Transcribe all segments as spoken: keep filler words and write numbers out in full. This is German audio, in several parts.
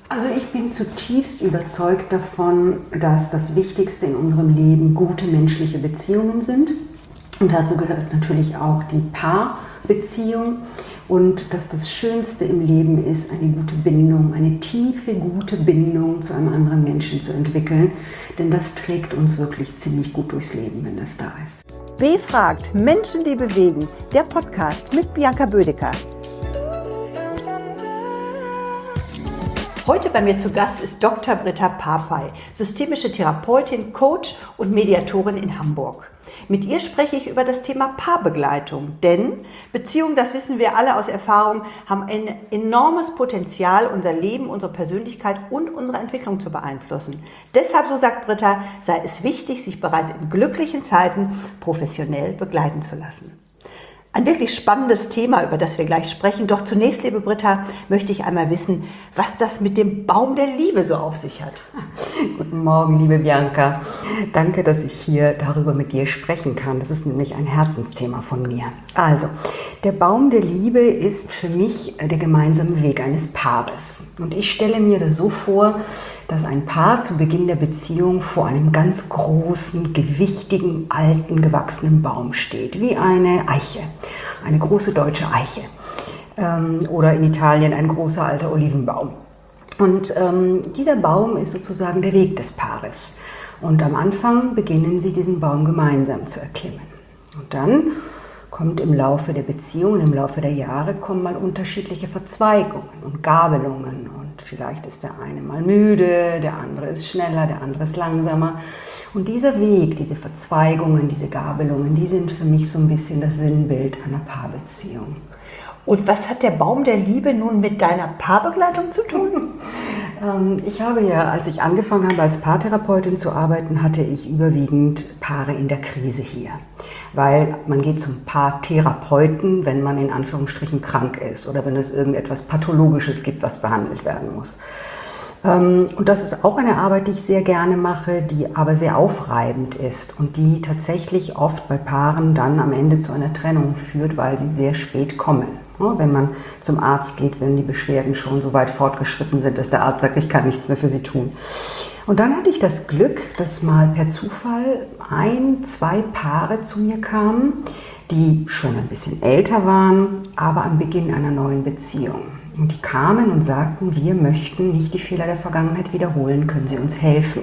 Also ich bin zutiefst überzeugt davon, dass das Wichtigste in unserem Leben gute menschliche Beziehungen sind. Und dazu gehört natürlich auch die Paarbeziehung. Und dass das Schönste im Leben ist, eine gute Bindung, eine tiefe, gute Bindung zu einem anderen Menschen zu entwickeln. Denn das trägt uns wirklich ziemlich gut durchs Leben, wenn das da ist. W-fragt, Menschen, die bewegen. Der Podcast mit Bianca Bödecker. Heute bei mir zu Gast ist Doktor Britta Papay, systemische Therapeutin, Coach und Mediatorin in Hamburg. Mit ihr spreche ich über das Thema Paarbegleitung, denn Beziehungen, das wissen wir alle aus Erfahrung, haben ein enormes Potenzial, unser Leben, unsere Persönlichkeit und unsere Entwicklung zu beeinflussen. Deshalb, so sagt Britta, sei es wichtig, sich bereits in glücklichen Zeiten professionell begleiten zu lassen. Ein wirklich spannendes Thema, über das wir gleich sprechen. Doch zunächst, liebe Britta, möchte ich einmal wissen, was das mit dem Baum der Liebe so auf sich hat. Guten Morgen, liebe Bianca. Danke, dass ich hier darüber mit dir sprechen kann. Das ist nämlich ein Herzensthema von mir. Also, der Baum der Liebe ist für mich der gemeinsame Weg eines Paares. Und ich stelle mir das so vor, dass ein Paar zu Beginn der Beziehung vor einem ganz großen, gewichtigen, alten, gewachsenen Baum steht, wie eine Eiche, eine große deutsche Eiche ähm, oder in Italien ein großer alter Olivenbaum. Und ähm, dieser Baum ist sozusagen der Weg des Paares. Und am Anfang beginnen sie, diesen Baum gemeinsam zu erklimmen. Und dann kommt im Laufe der Beziehungen, im Laufe der Jahre, kommen mal unterschiedliche Verzweigungen und Gabelungen. Und vielleicht ist der eine mal müde, der andere ist schneller, der andere ist langsamer. Und dieser Weg, diese Verzweigungen, diese Gabelungen, die sind für mich so ein bisschen das Sinnbild einer Paarbeziehung. Und was hat der Baum der Liebe nun mit deiner Paarbegleitung zu tun? ähm, ich habe ja, als ich angefangen habe, als Paartherapeutin zu arbeiten, hatte ich überwiegend Paare in der Krise hier. Weil man geht zum Paartherapeuten, wenn man in Anführungsstrichen krank ist oder wenn es irgendetwas Pathologisches gibt, was behandelt werden muss. Und das ist auch eine Arbeit, die ich sehr gerne mache, die aber sehr aufreibend ist und die tatsächlich oft bei Paaren dann am Ende zu einer Trennung führt, weil sie sehr spät kommen. Wenn man zum Arzt geht, wenn die Beschwerden schon so weit fortgeschritten sind, dass der Arzt sagt, ich kann nichts mehr für sie tun. Und dann hatte ich das Glück, dass mal per Zufall ein, zwei Paare zu mir kamen, die schon ein bisschen älter waren, aber am Beginn einer neuen Beziehung. Und die kamen und sagten, wir möchten nicht die Fehler der Vergangenheit wiederholen, können Sie uns helfen?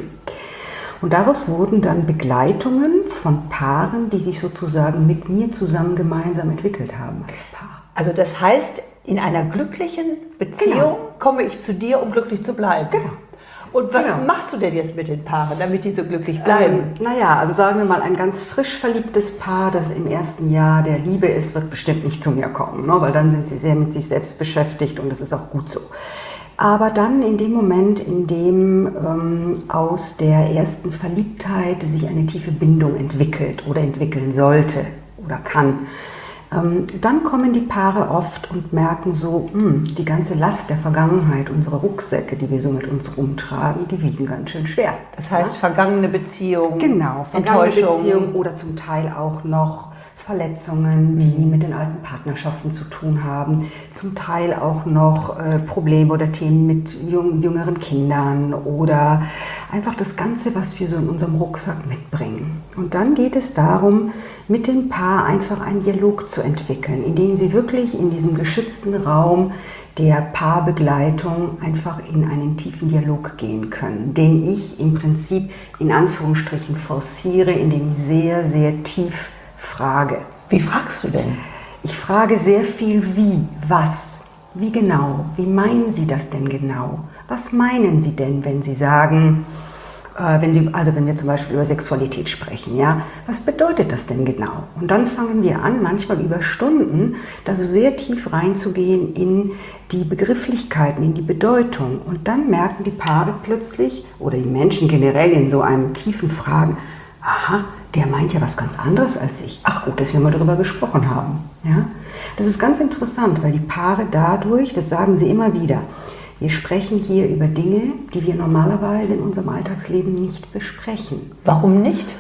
Und daraus wurden dann Begleitungen von Paaren, die sich sozusagen mit mir zusammen gemeinsam entwickelt haben als Paar. Also das heißt, in einer glücklichen Beziehung Genau. komme ich zu dir, um glücklich zu bleiben. Genau. Und was Genau. machst du denn jetzt mit den Paaren, damit die so glücklich bleiben? Ähm, naja, also sagen wir mal, ein ganz frisch verliebtes Paar, das im ersten Jahr der Liebe ist, wird bestimmt nicht zu mir kommen, ne? Weil dann sind sie sehr mit sich selbst beschäftigt und das ist auch gut so. Aber dann in dem Moment, in dem ähm, aus der ersten Verliebtheit sich eine tiefe Bindung entwickelt oder entwickeln sollte oder kann, Ähm, dann kommen die Paare oft und merken so, mh, die ganze Last der Vergangenheit, unsere Rucksäcke, die wir so mit uns rumtragen, die wiegen ganz schön schwer. Das heißt, ja? vergangene Beziehungen, Genau, vergangene Enttäuschung. Beziehungen oder zum Teil auch noch Verletzungen, die mit den alten Partnerschaften zu tun haben, zum Teil auch noch äh, Probleme oder Themen mit jung, jüngeren Kindern oder einfach das Ganze, was wir so in unserem Rucksack mitbringen. Und dann geht es darum, mit dem Paar einfach einen Dialog zu entwickeln, in dem sie wirklich in diesem geschützten Raum der Paarbegleitung einfach in einen tiefen Dialog gehen können, den ich im Prinzip in Anführungsstrichen forciere, indem ich sehr, sehr tief frage. Wie fragst du denn? Ich frage sehr viel wie, was, wie genau, wie meinen Sie das denn genau? Was meinen Sie denn, wenn Sie sagen, äh, wenn Sie, also wenn wir zum Beispiel über Sexualität sprechen, ja, was bedeutet das denn genau? Und dann fangen wir an, manchmal über Stunden, da so sehr tief reinzugehen in die Begrifflichkeiten, in die Bedeutung. Und dann merken die Paare plötzlich, oder die Menschen generell in so einem tiefen Fragen, aha, der meint ja was ganz anderes als ich. Ach gut, dass wir mal darüber gesprochen haben. Ja? Das ist ganz interessant, weil die Paare dadurch, das sagen sie immer wieder, wir sprechen hier über Dinge, die wir normalerweise in unserem Alltagsleben nicht besprechen. Warum nicht?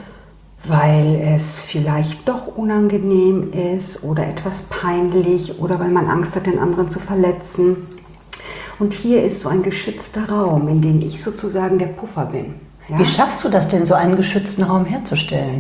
Weil es vielleicht doch unangenehm ist oder etwas peinlich oder weil man Angst hat, den anderen zu verletzen. Und hier ist so ein geschützter Raum, in dem ich sozusagen der Puffer bin. Ja? Wie schaffst du das denn, so einen geschützten Raum herzustellen?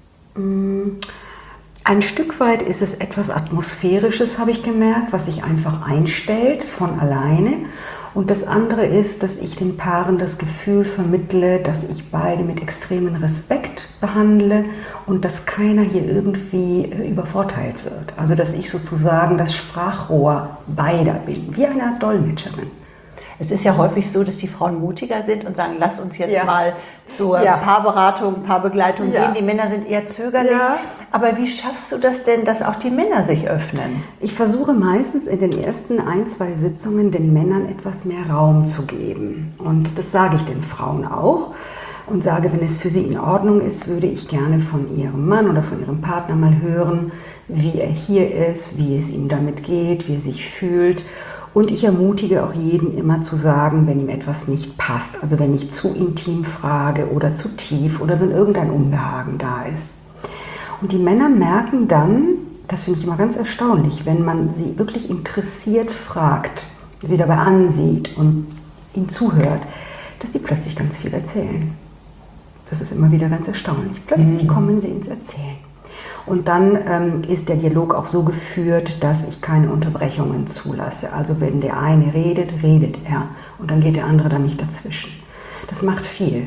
Ein Stück weit ist es etwas Atmosphärisches, habe ich gemerkt, was sich einfach einstellt von alleine. Und das andere ist, dass ich den Paaren das Gefühl vermittle, dass ich beide mit extremem Respekt behandle und dass keiner hier irgendwie übervorteilt wird. Also dass ich sozusagen das Sprachrohr beider bin, wie eine Art Dolmetscherin. Es ist ja häufig so, dass die Frauen mutiger sind und sagen, lass uns jetzt ja. mal zur ja. Paarberatung, Paarbegleitung ja. gehen. Die Männer sind eher zögerlich. Ja. Aber wie schaffst du das denn, dass auch die Männer sich öffnen? Ich versuche meistens in den ersten ein, zwei Sitzungen den Männern etwas mehr Raum zu geben. Und das sage ich den Frauen auch. Und sage, wenn es für sie in Ordnung ist, würde ich gerne von ihrem Mann oder von ihrem Partner mal hören, wie er hier ist, wie es ihm damit geht, wie er sich fühlt. Und ich ermutige auch jeden immer zu sagen, wenn ihm etwas nicht passt. Also wenn ich zu intim frage oder zu tief oder wenn irgendein Unbehagen da ist. Und die Männer merken dann, das finde ich immer ganz erstaunlich, wenn man sie wirklich interessiert fragt, sie dabei ansieht und ihnen zuhört, dass die plötzlich ganz viel erzählen. Das ist immer wieder ganz erstaunlich. Plötzlich mhm. kommen sie ins Erzählen. Und dann ähm, ist der Dialog auch so geführt, dass ich keine Unterbrechungen zulasse. Also wenn der eine redet, redet er. Und dann geht der andere dann nicht dazwischen. Das macht viel.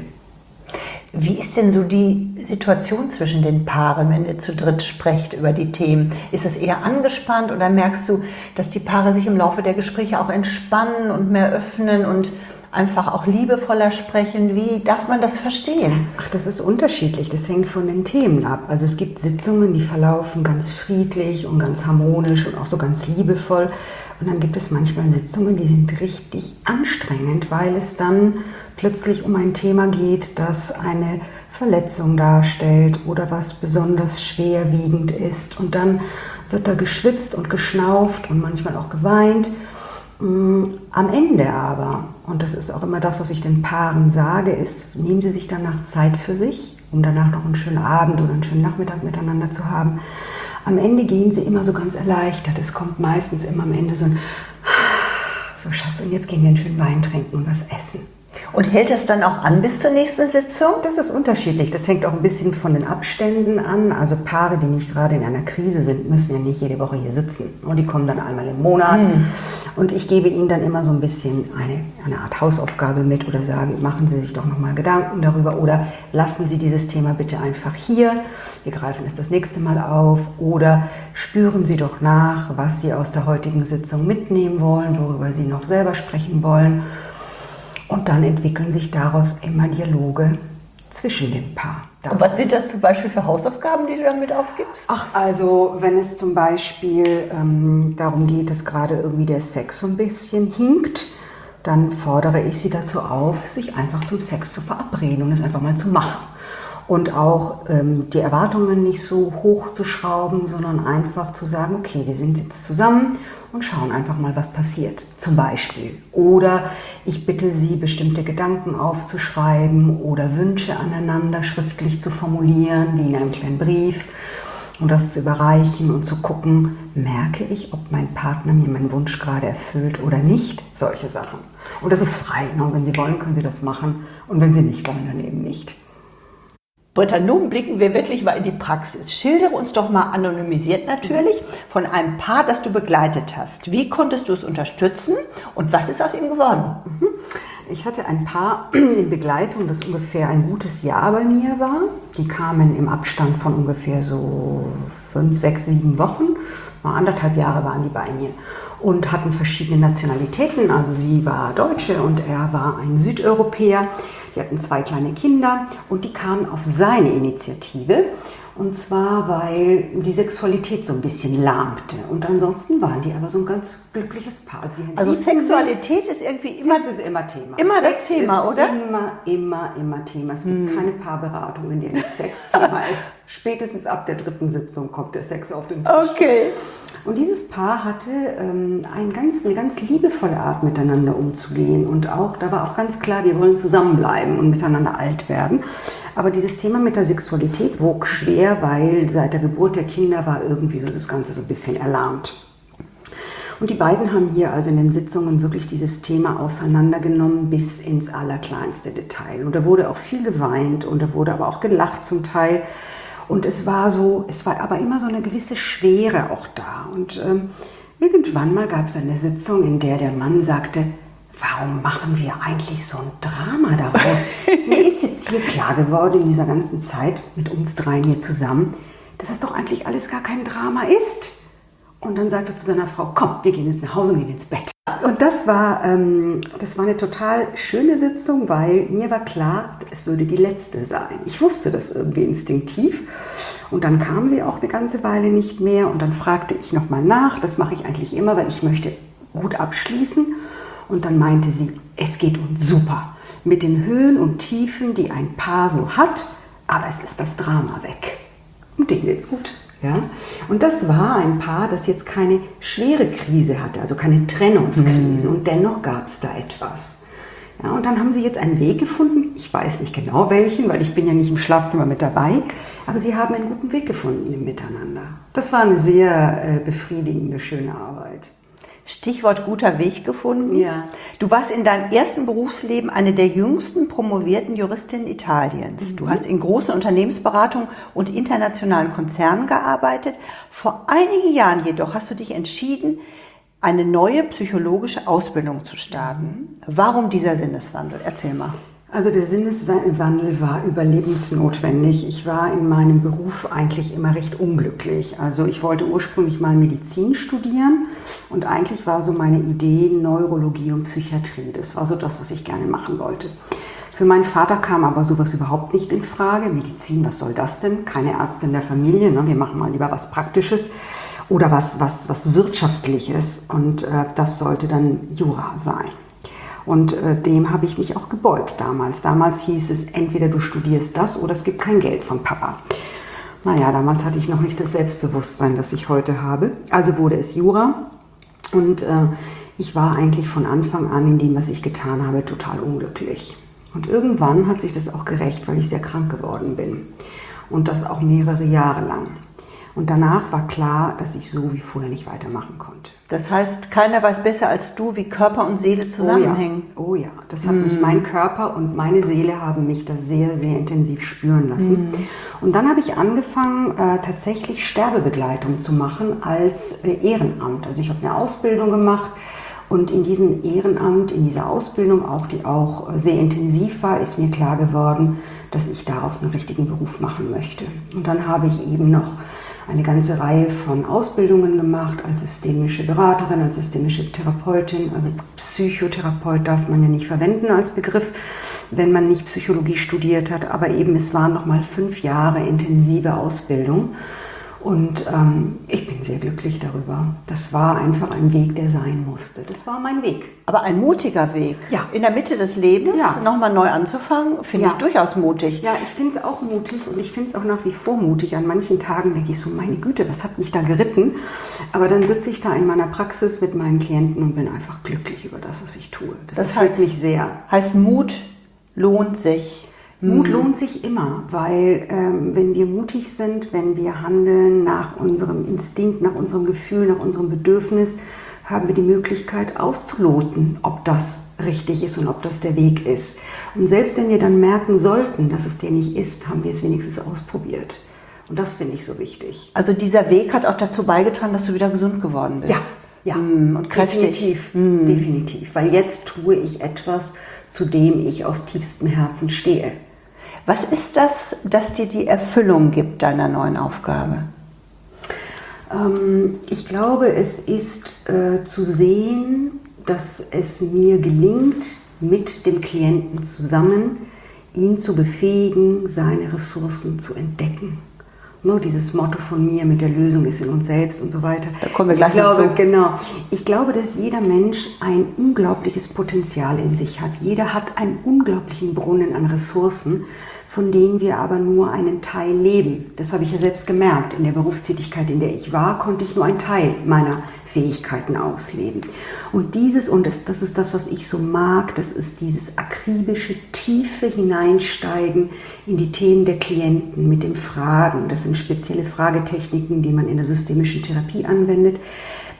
Wie ist denn so die Situation zwischen den Paaren, wenn ihr zu dritt sprecht über die Themen? Ist es eher angespannt oder merkst du, dass die Paare sich im Laufe der Gespräche auch entspannen und mehr öffnen und einfach auch liebevoller sprechen? Wie darf man das verstehen? Ach, das ist unterschiedlich. Das hängt von den Themen ab. Also es gibt Sitzungen, die verlaufen ganz friedlich und ganz harmonisch und auch so ganz liebevoll. Und dann gibt es manchmal Sitzungen, die sind richtig anstrengend, weil es dann plötzlich um ein Thema geht, das eine Verletzung darstellt oder was besonders schwerwiegend ist. Und dann wird da geschwitzt und geschnauft und manchmal auch geweint. Am Ende aber, und das ist auch immer das, was ich den Paaren sage, ist, nehmen Sie sich danach Zeit für sich, um danach noch einen schönen Abend oder einen schönen Nachmittag miteinander zu haben. Am Ende gehen Sie immer so ganz erleichtert. Es kommt meistens immer am Ende so ein so Schatz, und jetzt gehen wir einen schönen Wein trinken und was essen. Und hält das dann auch an bis zur nächsten Sitzung? Das ist unterschiedlich. Das hängt auch ein bisschen von den Abständen an. Also Paare, die nicht gerade in einer Krise sind, müssen ja nicht jede Woche hier sitzen. Und die kommen dann einmal im Monat. Mhm. Und ich gebe ihnen dann immer so ein bisschen eine, eine Art Hausaufgabe mit oder sage, machen Sie sich doch nochmal Gedanken darüber oder lassen Sie dieses Thema bitte einfach hier. Wir greifen es das nächste Mal auf. Oder spüren Sie doch nach, was Sie aus der heutigen Sitzung mitnehmen wollen, worüber Sie noch selber sprechen wollen. Und dann entwickeln sich daraus immer Dialoge zwischen dem Paar. Und was sind das zum Beispiel für Hausaufgaben, die du damit aufgibst? Ach, also wenn es zum Beispiel ähm, darum geht, dass gerade irgendwie der Sex so ein bisschen hinkt, dann fordere ich sie dazu auf, sich einfach zum Sex zu verabreden und es einfach mal zu machen. Und auch ähm, die Erwartungen nicht so hoch zu schrauben, sondern einfach zu sagen, okay, wir sind jetzt zusammen und schauen einfach mal, was passiert, zum Beispiel. Oder ich bitte Sie, bestimmte Gedanken aufzuschreiben oder Wünsche aneinander schriftlich zu formulieren, wie in einem kleinen Brief, und das zu überreichen und zu gucken, merke ich, ob mein Partner mir meinen Wunsch gerade erfüllt oder nicht, solche Sachen. Und das ist frei, ne? Und wenn Sie wollen, können Sie das machen und wenn Sie nicht wollen, dann eben nicht. Britta, nun blicken wir wirklich mal in die Praxis. Schildere uns doch mal anonymisiert natürlich von einem Paar, das du begleitet hast. Wie konntest du es unterstützen und was ist aus ihm geworden? Ich hatte ein Paar in Begleitung, das ungefähr ein gutes Jahr bei mir war. Die kamen im Abstand von ungefähr so fünf, sechs, sieben Wochen. Mal anderthalb Jahre waren die bei mir und hatten verschiedene Nationalitäten. Also sie war Deutsche und er war ein Südeuropäer. Die hatten zwei kleine Kinder und die kamen auf seine Initiative. Und zwar, weil die Sexualität so ein bisschen lahmte. Und ansonsten waren die aber so ein ganz glückliches Paar. Also Sexualität ist irgendwie immer, Sex ist immer Thema. Immer Sex das Thema, ist oder? Immer, immer, immer Thema. Es gibt hm. keine Paarberatung, in der nicht Sex Thema ist. Spätestens ab der dritten Sitzung kommt der Sex auf den Tisch. Okay. Und dieses Paar hatte ähm, ein ganz, eine ganz liebevolle Art, miteinander umzugehen. Und auch, da war auch ganz klar, wir wollen zusammenbleiben und miteinander alt werden. Aber dieses Thema mit der Sexualität wog schwer, weil seit der Geburt der Kinder war irgendwie so das Ganze so ein bisschen erlahmt. Und die beiden haben hier also in den Sitzungen wirklich dieses Thema auseinandergenommen bis ins allerkleinste Detail. Und da wurde auch viel geweint und da wurde aber auch gelacht zum Teil. Und es war so, es war aber immer so eine gewisse Schwere auch da. Und ähm, irgendwann mal gab es eine Sitzung, in der der Mann sagte, warum machen wir eigentlich so ein Drama daraus? Mir ist jetzt hier klar geworden in dieser ganzen Zeit mit uns dreien hier zusammen, dass es doch eigentlich alles gar kein Drama ist. Und dann sagte er zu seiner Frau, komm, wir gehen jetzt nach Hause und gehen ins Bett. Und das war, ähm, das war eine total schöne Sitzung, weil mir war klar, es würde die letzte sein. Ich wusste das irgendwie instinktiv. Und dann kam sie auch eine ganze Weile nicht mehr. Und dann fragte ich nochmal nach. Das mache ich eigentlich immer, weil ich möchte gut abschließen. Und dann meinte sie, es geht uns super. Mit den Höhen und Tiefen, die ein Paar so hat. Aber es ist das Drama weg. Und denen geht's gut. Ja? Und das war ein Paar, das jetzt keine schwere Krise hatte, also keine Trennungskrise. Mhm. Und dennoch gab es da etwas. Ja, und dann haben sie jetzt einen Weg gefunden. Ich weiß nicht genau welchen, weil ich bin ja nicht im Schlafzimmer mit dabei. Aber sie haben einen guten Weg gefunden im Miteinander. Das war eine sehr äh, befriedigende, schöne Arbeit. Stichwort guter Weg gefunden. Ja. Du warst in deinem ersten Berufsleben eine der jüngsten promovierten Juristinnen Italiens. Mhm. Du hast in großen Unternehmensberatungen und internationalen Konzernen gearbeitet. Vor einigen Jahren jedoch hast du dich entschieden, eine neue psychologische Ausbildung zu starten. Mhm. Warum dieser Sinneswandel? Erzähl mal. Also der Sinneswandel war überlebensnotwendig. Ich war in meinem Beruf eigentlich immer recht unglücklich. Also ich wollte ursprünglich mal Medizin studieren und eigentlich war so meine Idee Neurologie und Psychiatrie. Das war so das, was ich gerne machen wollte. Für meinen Vater kam aber sowas überhaupt nicht in Frage. Medizin, was soll das denn? Keine Ärztin der Familie, ne? Wir machen mal lieber was Praktisches oder was, was, was Wirtschaftliches und äh, das sollte dann Jura sein. Und äh, dem habe ich mich auch gebeugt damals. Damals hieß es, entweder du studierst das oder es gibt kein Geld von Papa. Naja, damals hatte ich noch nicht das Selbstbewusstsein, das ich heute habe. Also wurde es Jura. Und äh, ich war eigentlich von Anfang an in dem, was ich getan habe, total unglücklich. Und irgendwann hat sich das auch gerächt, weil ich sehr krank geworden bin. Und das auch mehrere Jahre lang. Und danach war klar, dass ich so wie vorher nicht weitermachen konnte. Das heißt, keiner weiß besser als du, wie Körper und Seele zusammenhängen. Oh ja, oh ja. Das hat mm. mich, mein Körper und meine Seele haben mich das sehr, sehr intensiv spüren lassen. Mm. Und dann habe ich angefangen, äh, tatsächlich Sterbebegleitung zu machen als äh, Ehrenamt. Also ich habe eine Ausbildung gemacht und in diesem Ehrenamt, in dieser Ausbildung, auch die auch äh, sehr intensiv war, ist mir klar geworden, dass ich daraus einen richtigen Beruf machen möchte. Und dann habe ich eben noch eine ganze Reihe von Ausbildungen gemacht als systemische Beraterin, als systemische Therapeutin. Also Psychotherapeut darf man ja nicht verwenden als Begriff, wenn man nicht Psychologie studiert hat. Aber eben es waren nochmal fünf Jahre intensive Ausbildung. Und ähm, ich bin sehr glücklich darüber. Das war einfach ein Weg, der sein musste. Das war mein Weg. Aber ein mutiger Weg. Ja. In der Mitte des Lebens ja. nochmal neu anzufangen, finde ja. ich durchaus mutig. Ja, ich finde es auch mutig und ich finde es auch nach wie vor mutig. An manchen Tagen denke ich so, meine Güte, was hat mich da geritten? Aber dann sitze ich da in meiner Praxis mit meinen Klienten und bin einfach glücklich über das, was ich tue. Das, das erfüllt mich sehr. Heißt, Mut lohnt sich. Mut lohnt sich immer, weil ähm, wenn wir mutig sind, wenn wir handeln nach unserem Instinkt, nach unserem Gefühl, nach unserem Bedürfnis, haben wir die Möglichkeit auszuloten, ob das richtig ist und ob das der Weg ist. Und selbst wenn wir dann merken sollten, dass es der nicht ist, haben wir es wenigstens ausprobiert. Und das finde ich so wichtig. Also dieser Weg hat auch dazu beigetragen, dass du wieder gesund geworden bist. Ja, ja. Mm, und kräftig. Definitiv, mm. definitiv. Weil jetzt tue ich etwas, zu dem ich aus tiefstem Herzen stehe. Was ist das, das dir die Erfüllung gibt deiner neuen Aufgabe? Ähm, ich glaube, es ist äh, zu sehen, dass es mir gelingt, mit dem Klienten zusammen, ihn zu befähigen, seine Ressourcen zu entdecken. Nur dieses Motto von mir mit der Lösung ist in uns selbst und so weiter. Da kommen wir gleich ich glaube, noch zu. Genau. Ich glaube, dass jeder Mensch ein unglaubliches Potenzial in sich hat. Jeder hat einen unglaublichen Brunnen an Ressourcen, von denen wir aber nur einen Teil leben. Das habe ich ja selbst gemerkt. In der Berufstätigkeit, in der ich war, konnte ich nur einen Teil meiner Fähigkeiten ausleben. Und dieses, und das, das ist das, was ich so mag, das ist dieses akribische, tiefe Hineinsteigen in die Themen der Klienten mit den Fragen. Das sind spezielle Fragetechniken, die man in der systemischen Therapie anwendet,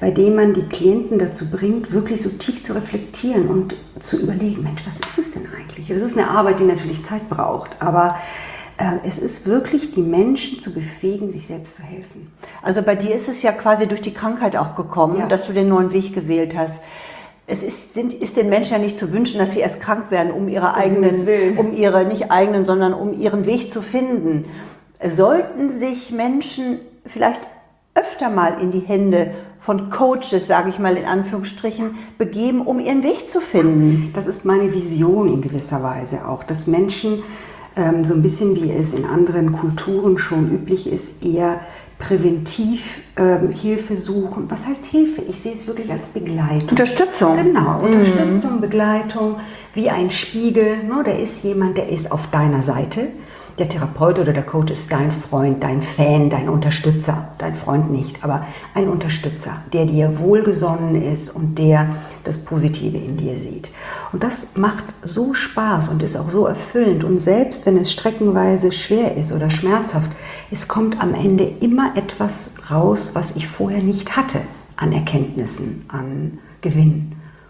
bei dem man die Klienten dazu bringt, wirklich so tief zu reflektieren und zu überlegen, Mensch, was ist es denn eigentlich? Das ist eine Arbeit, die natürlich Zeit braucht, aber äh, es ist wirklich, die Menschen zu befähigen, sich selbst zu helfen. Also bei dir ist es ja quasi durch die Krankheit auch gekommen, ja, dass du den neuen Weg gewählt hast. Es ist, sind, ist den Menschen ja nicht zu wünschen, dass sie erst krank werden, um ihre eigenen, um ihre, nicht eigenen, sondern um ihren Weg zu finden. Sollten sich Menschen vielleicht öfter mal in die Hände von Coaches, sage ich mal in Anführungsstrichen, begeben, um ihren Weg zu finden? Das ist meine Vision in gewisser Weise auch, dass Menschen ähm, so ein bisschen wie es in anderen Kulturen schon üblich ist, eher präventiv ähm, Hilfe suchen. Was heißt Hilfe? Ich sehe es wirklich als Begleitung. Unterstützung. Genau, Unterstützung, Begleitung, wie ein Spiegel. Ne? Da ist jemand, der ist auf deiner Seite. Der Therapeut oder der Coach ist dein Freund, dein Fan, dein Unterstützer. Dein Freund nicht, aber ein Unterstützer, der dir wohlgesonnen ist und der das Positive in dir sieht. Und das macht so Spaß und ist auch so erfüllend. Und selbst wenn es streckenweise schwer ist oder schmerzhaft, es kommt am Ende immer etwas raus, was ich vorher nicht hatte an Erkenntnissen, an Gewinn.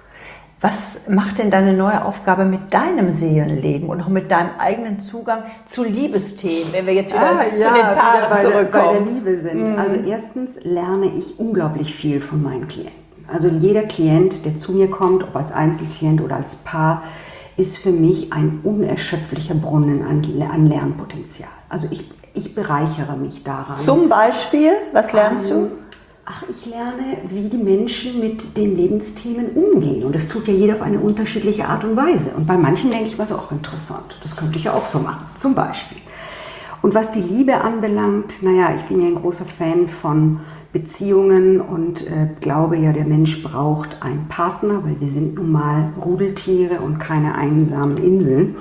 Was macht denn deine neue Aufgabe mit deinem Seelenleben und auch mit deinem eigenen Zugang zu Liebesthemen, wenn wir jetzt wieder ah, zu ja, den Paaren bei zurückkommen? Der, bei der Liebe sind. Mhm. Also erstens lerne ich unglaublich viel von meinen Klienten. Also jeder Klient, der zu mir kommt, ob als Einzelklient oder als Paar, ist für mich ein unerschöpflicher Brunnen an, an Lernpotenzial. Also ich, ich bereichere mich daran. Zum Beispiel, was lernst du? Ach, ich lerne, wie die Menschen mit den Lebensthemen umgehen. Und das tut ja jeder auf eine unterschiedliche Art und Weise. Und bei manchen denke ich mal so, auch interessant, das könnte ich ja auch so machen, zum Beispiel. Und was die Liebe anbelangt, naja, ich bin ja ein großer Fan von Beziehungen und äh, glaube ja, der Mensch braucht einen Partner, weil wir sind nun mal Rudeltiere und keine einsamen Inseln.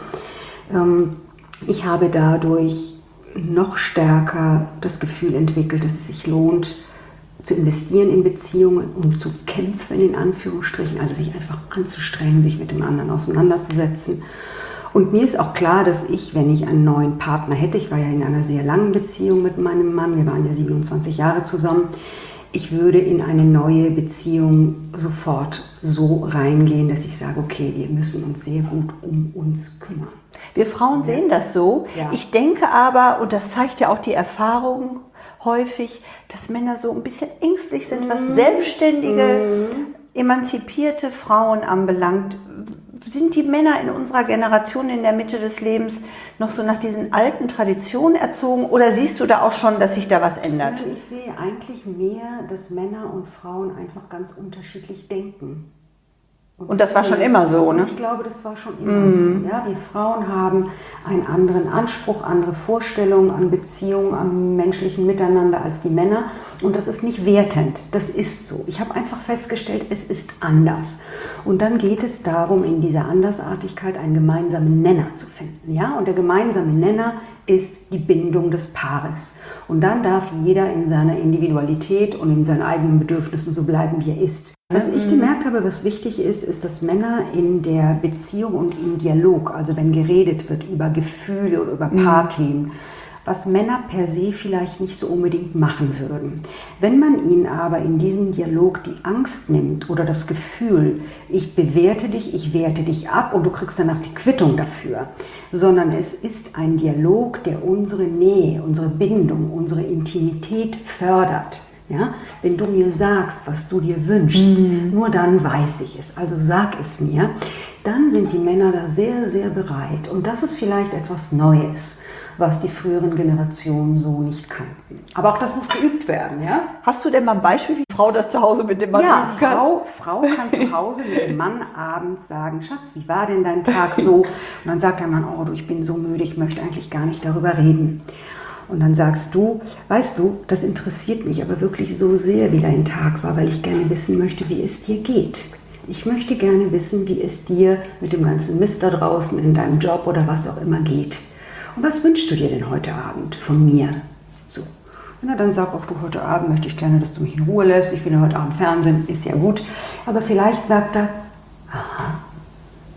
Ähm, ich habe dadurch noch stärker das Gefühl entwickelt, dass es sich lohnt, zu investieren in Beziehungen und zu kämpfen, in Anführungsstrichen, also sich einfach anzustrengen, sich mit dem anderen auseinanderzusetzen. Und mir ist auch klar, dass ich, wenn ich einen neuen Partner hätte, ich war ja in einer sehr langen Beziehung mit meinem Mann, wir waren ja siebenundzwanzig Jahre zusammen, ich würde in eine neue Beziehung sofort so reingehen, dass ich sage, okay, wir müssen uns sehr gut um uns kümmern. Wir Frauen sehen das so. Ja. Ich denke aber, und das zeigt ja auch die Erfahrung häufig, dass Männer so ein bisschen ängstlich sind, was mm. selbstständige, mm. emanzipierte Frauen anbelangt. Sind die Männer in unserer Generation in der Mitte des Lebens noch so nach diesen alten Traditionen erzogen oder siehst du da auch schon, dass sich da was ändert? Ich sehe eigentlich mehr, dass Männer und Frauen einfach ganz unterschiedlich denken. Und, und das war schon immer so, ne? Ich glaube, das war schon immer mm. so. Ja, wir Frauen haben einen anderen Anspruch, andere Vorstellungen an Beziehungen, am menschlichen Miteinander als die Männer. Und das ist nicht wertend, das ist so. Ich habe einfach festgestellt, es ist anders. Und dann geht es darum, in dieser Andersartigkeit einen gemeinsamen Nenner zu finden. Ja? Und der gemeinsame Nenner ist die Bindung des Paares. Und dann darf jeder in seiner Individualität und in seinen eigenen Bedürfnissen so bleiben, wie er ist. Was ich gemerkt habe, was wichtig ist, ist, dass Männer in der Beziehung und im Dialog, also wenn geredet wird über Gefühle oder über Paarthemen, was Männer per se vielleicht nicht so unbedingt machen würden. Wenn man ihnen aber in diesem Dialog die Angst nimmt oder das Gefühl, ich bewerte dich, ich werte dich ab und du kriegst danach die Quittung dafür, sondern es ist ein Dialog, der unsere Nähe, unsere Bindung, unsere Intimität fördert. Ja? Wenn du mir sagst, was du dir wünschst, mhm. nur dann weiß ich es, also sag es mir, dann sind die Männer da sehr, sehr bereit. Und das ist vielleicht etwas Neues, was die früheren Generationen so nicht kannten. Aber auch das muss geübt werden. Ja? Hast du denn mal ein Beispiel, wie Frau das zu Hause mit dem Mann ja, üben kann? Frau, Frau kann zu Hause mit dem Mann abends sagen, Schatz, wie war denn dein Tag so? Und dann sagt der Mann, oh du, ich bin so müde, ich möchte eigentlich gar nicht darüber reden. Und dann sagst du, weißt du, das interessiert mich aber wirklich so sehr, wie dein Tag war, weil ich gerne wissen möchte, wie es dir geht. Ich möchte gerne wissen, wie es dir mit dem ganzen Mist da draußen in deinem Job oder was auch immer geht. Und was wünschst du dir denn heute Abend von mir? So. Wenn er dann sagt, auch du, heute Abend möchte ich gerne, dass du mich in Ruhe lässt, ich will heute Abend Fernsehen, ist ja gut. Aber vielleicht sagt er, aha,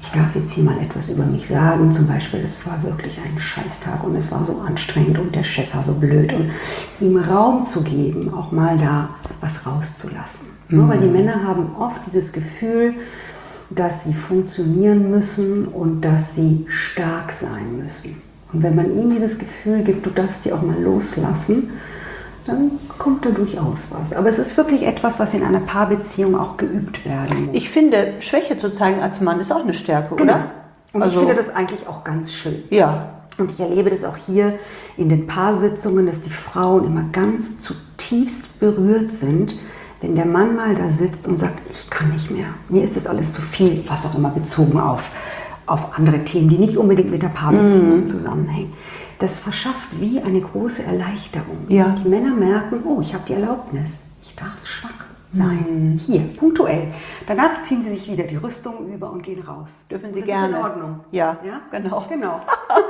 ich darf jetzt hier mal etwas über mich sagen, zum Beispiel, es war wirklich ein Scheißtag und es war so anstrengend und der Chef war so blöd und ihm Raum zu geben, auch mal da was rauszulassen. Mhm. Ja, weil die Männer haben oft dieses Gefühl, dass sie funktionieren müssen und dass sie stark sein müssen. Und wenn man ihnen dieses Gefühl gibt, du darfst sie auch mal loslassen, dann kommt da durchaus was. Aber es ist wirklich etwas, was in einer Paarbeziehung auch geübt werden muss. Ich finde, Schwäche zu zeigen als Mann ist auch eine Stärke, genau. oder? Und also, ich finde das eigentlich auch ganz schön. Ja. Und ich erlebe das auch hier in den Paarsitzungen, dass die Frauen immer ganz zutiefst berührt sind, wenn der Mann mal da sitzt und sagt, ich kann nicht mehr, mir ist das alles zu viel, was auch immer bezogen auf, auf andere Themen, die nicht unbedingt mit der Paarbeziehung mhm. zusammenhängen. Das verschafft wie eine große Erleichterung. Ja. Die Männer merken, oh, ich habe die Erlaubnis, ich darf schwach sein. Mhm. Hier, punktuell. Danach ziehen sie sich wieder die Rüstung über und gehen raus. Dürfen sie das gerne. Ist in Ordnung. Ja, ja? genau. genau.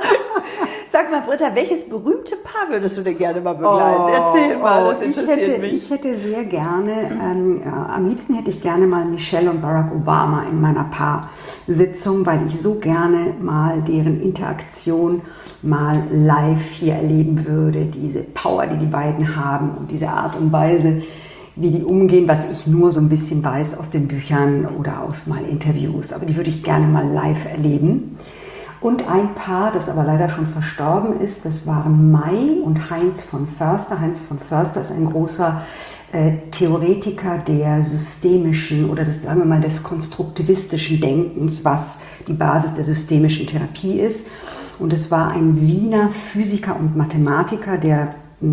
Sag mal, Britta, welches berühmte Paar würdest du denn gerne mal begleiten? Oh, Erzähl mal, oh, das ich interessiert hätte, mich. Ich hätte sehr gerne, ähm, ja, am liebsten hätte ich gerne mal Michelle und Barack Obama in meiner Paarsitzung, weil ich so gerne mal deren Interaktion mal live hier erleben würde. Diese Power, die die beiden haben und diese Art und Weise, wie die umgehen, was ich nur so ein bisschen weiß aus den Büchern oder aus mal Interviews. Aber die würde ich gerne mal live erleben. Und ein Paar, das aber leider schon verstorben ist, das waren Mai und Heinz von Förster. Heinz von Förster ist ein großer äh, Theoretiker der systemischen oder des, sagen wir mal, des konstruktivistischen Denkens, was die Basis der systemischen Therapie ist. Und es war ein Wiener Physiker und Mathematiker, der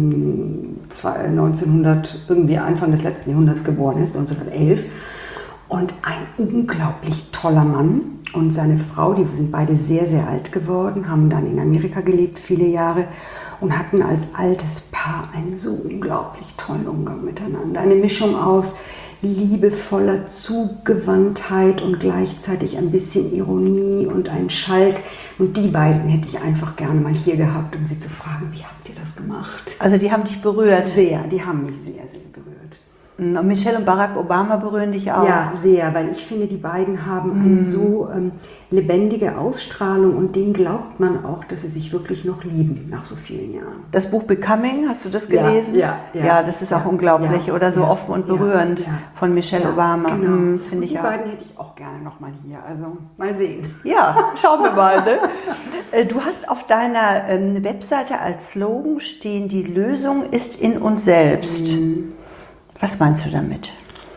neunzehnhundert, irgendwie Anfang des letzten Jahrhunderts geboren ist, neunzehnhundertelf. Und ein unglaublich toller Mann. Und seine Frau, die sind beide sehr, sehr alt geworden, haben dann in Amerika gelebt, viele Jahre, und hatten als altes Paar einen so unglaublich tollen Umgang miteinander. Eine Mischung aus liebevoller Zugewandtheit und gleichzeitig ein bisschen Ironie und ein Schalk. Und die beiden hätte ich einfach gerne mal hier gehabt, um sie zu fragen, wie habt ihr das gemacht? Also die haben dich berührt? Sehr, die haben mich sehr, sehr berührt. Und Michelle und Barack Obama berühren dich auch? Ja, sehr, weil ich finde, die beiden haben eine so ähm, lebendige Ausstrahlung und denen glaubt man auch, dass sie sich wirklich noch lieben nach so vielen Jahren. Das Buch Becoming, hast du das gelesen? Ja, ja. Ja, ja das ist auch ja, unglaublich, ja, oder so ja, offen und berührend ja, ja, von Michelle ja, Obama. Genau. Hm, das finde ich die auch. beiden hätte ich auch gerne noch mal hier, also mal sehen. Ja, schauen wir mal. Ne? Du hast auf deiner ähm, Webseite als Slogan stehen, die Lösung ist in uns selbst. Mhm. Was meinst du damit?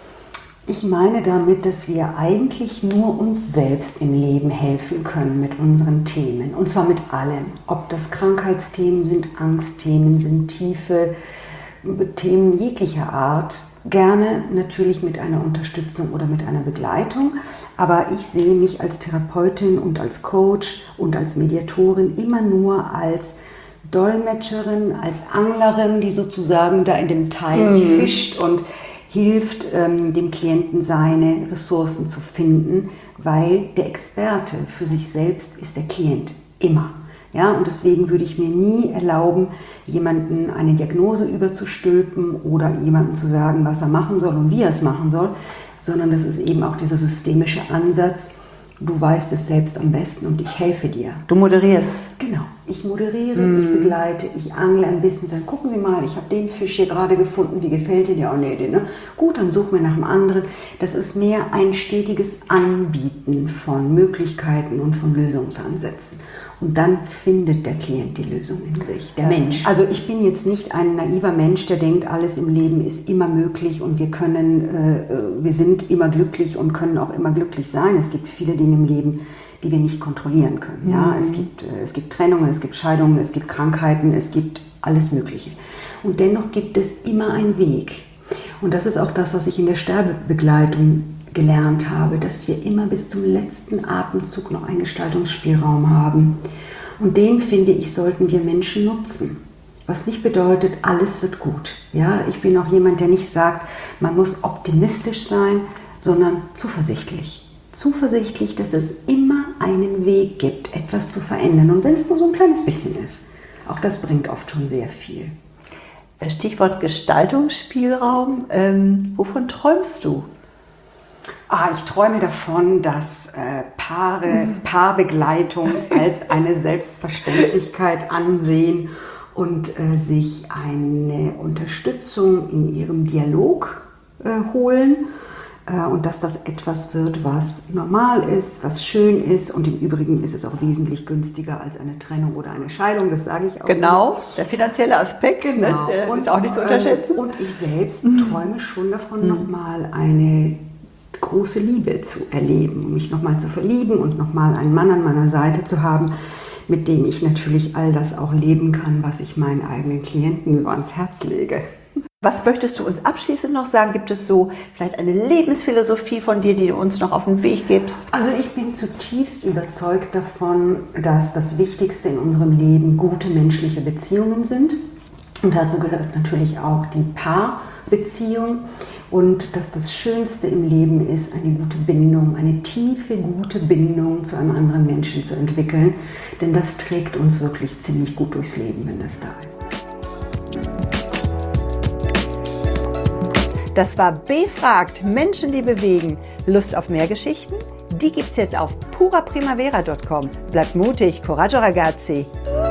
Ich meine damit, dass wir eigentlich nur uns selbst im Leben helfen können mit unseren Themen. Und zwar mit allem. Ob das Krankheitsthemen sind, Angstthemen sind, tiefe Themen jeglicher Art. Gerne natürlich mit einer Unterstützung oder mit einer Begleitung. Aber ich sehe mich als Therapeutin und als Coach und als Mediatorin immer nur als Dolmetscherin, als Anglerin, die sozusagen da in dem Teich mhm. fischt und hilft ähm, dem Klienten seine Ressourcen zu finden, weil der Experte für sich selbst ist der Klient, immer. Ja, und deswegen würde ich mir nie erlauben, jemanden eine Diagnose überzustülpen oder jemanden zu sagen, was er machen soll und wie er es machen soll, sondern das ist eben auch dieser systemische Ansatz, du weißt es selbst am besten und ich helfe dir. Du moderierst. Genau, ich moderiere, mm. ich begleite, ich angle ein bisschen, sagen, gucken Sie mal, ich habe den Fisch hier gerade gefunden, wie gefällt Ihnen? Ja, oh nee, den, ne? Gut, dann suchen wir nach einem anderen. Das ist mehr ein stetiges Anbieten von Möglichkeiten und von Lösungsansätzen. Und dann findet der Klient die Lösung in sich, der Mensch. Also ich bin jetzt nicht ein naiver Mensch, der denkt, alles im Leben ist immer möglich und wir können, äh, wir sind immer glücklich und können auch immer glücklich sein. Es gibt viele Dinge im Leben, die wir nicht kontrollieren können. Mhm. Ja, es gibt, äh, es gibt Trennungen, es gibt Scheidungen, es gibt Krankheiten, es gibt alles Mögliche. Und dennoch gibt es immer einen Weg. Und das ist auch das, was ich in der Sterbebegleitung gelernt habe, dass wir immer bis zum letzten Atemzug noch einen Gestaltungsspielraum haben. Und den, finde ich, sollten wir Menschen nutzen. Was nicht bedeutet, alles wird gut. Ja, ich bin auch jemand, der nicht sagt, man muss optimistisch sein, sondern zuversichtlich. Zuversichtlich, dass es immer einen Weg gibt, etwas zu verändern. Und wenn es nur so ein kleines bisschen ist. Auch das bringt oft schon sehr viel. Stichwort Gestaltungsspielraum. Ähm, wovon träumst du? Ah, ich träume davon, dass äh, Paare, Paarbegleitung als eine Selbstverständlichkeit ansehen und äh, sich eine Unterstützung in ihrem Dialog äh, holen äh, und dass das etwas wird, was normal ist, was schön ist und im Übrigen ist es auch wesentlich günstiger als eine Trennung oder eine Scheidung, das sage ich auch. Genau, nicht. Der finanzielle Aspekt, genau. ne, der und, ist auch nicht zu unterschätzen. Äh, und ich selbst mhm. träume schon davon, mhm. nochmal eine große Liebe zu erleben, um mich nochmal zu verlieben und nochmal einen Mann an meiner Seite zu haben, mit dem ich natürlich all das auch leben kann, was ich meinen eigenen Klienten so ans Herz lege. Was möchtest du uns abschließend noch sagen? Gibt es so vielleicht eine Lebensphilosophie von dir, die du uns noch auf den Weg gibst? Also ich bin zutiefst überzeugt davon, dass das Wichtigste in unserem Leben gute menschliche Beziehungen sind. Und dazu gehört natürlich auch die Paarbeziehung. Und dass das Schönste im Leben ist, eine gute Bindung, eine tiefe, gute Bindung zu einem anderen Menschen zu entwickeln. Denn das trägt uns wirklich ziemlich gut durchs Leben, wenn das da ist. Das war Befragt, Menschen, die bewegen. Lust auf mehr Geschichten? Die gibt's jetzt auf pura primavera punkt com. Bleibt mutig, coraggio ragazzi!